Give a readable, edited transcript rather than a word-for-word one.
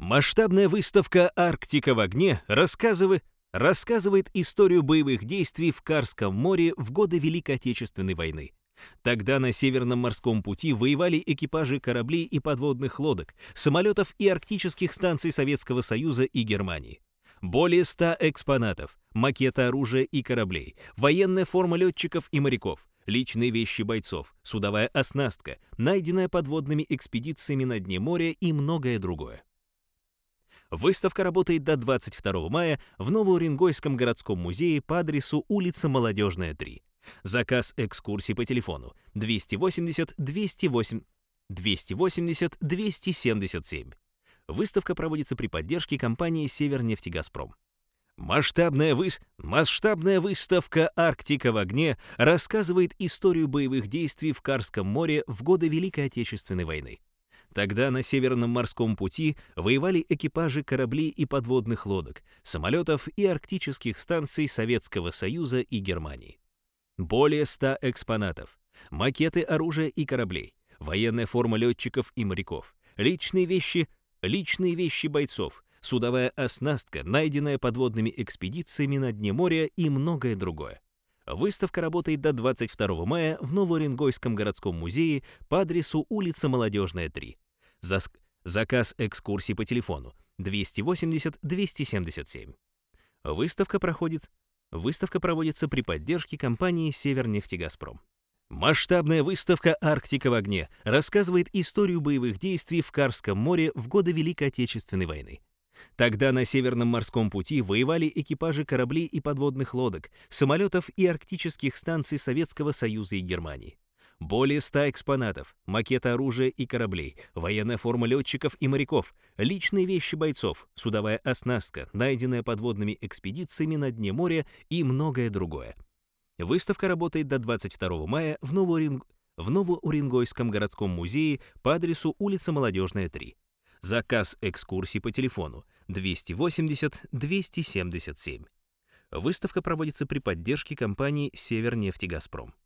Масштабная выставка «Арктика в огне» рассказывает историю боевых действий в Карском море в годы Великой Отечественной войны. Тогда на Северном морском пути воевали экипажи кораблей и подводных лодок, самолетов и арктических станций Советского Союза и Германии. Более 100 экспонатов, макеты оружия и кораблей, военная форма летчиков и моряков, личные вещи бойцов, судовая оснастка, найденная подводными экспедициями на дне моря и многое другое. Выставка работает до 22 мая в Новоуренгойском городском музее по адресу улица Молодежная, 3. Заказ экскурсий по телефону 280 277. Выставка проводится при поддержке компании «Севернефтегазпром». Масштабная выставка «Арктика в огне» рассказывает историю боевых действий в Карском море в годы Великой Отечественной войны. Тогда на Северном морском пути воевали экипажи кораблей и подводных лодок, самолетов и арктических станций Советского Союза и Германии. Более 100 экспонатов, макеты оружия и кораблей, военная форма летчиков и моряков, личные вещи бойцов, судовая оснастка, найденная подводными экспедициями на дне моря и многое другое. Выставка работает до 22 мая в Новоуренгойском городском музее по адресу улица Молодежная, 3. Заказ экскурсий по телефону 280 277. Выставка проводится при поддержке компании «Севернефтегазпром». Масштабная выставка «Арктика в огне» рассказывает историю боевых действий в Карском море в годы Великой Отечественной войны. Тогда на Северном морском пути воевали экипажи кораблей и подводных лодок, самолетов и арктических станций Советского Союза и Германии. Более 100 экспонатов, макеты оружия и кораблей, военная форма летчиков и моряков, личные вещи бойцов, судовая оснастка, найденная подводными экспедициями на дне моря и многое другое. Выставка работает до 22 мая в Новоуренгойском городском музее по адресу улица Молодежная, 3. Заказ экскурсий по телефону 280 277. Выставка проводится при поддержке компании «Севернефтегазпром».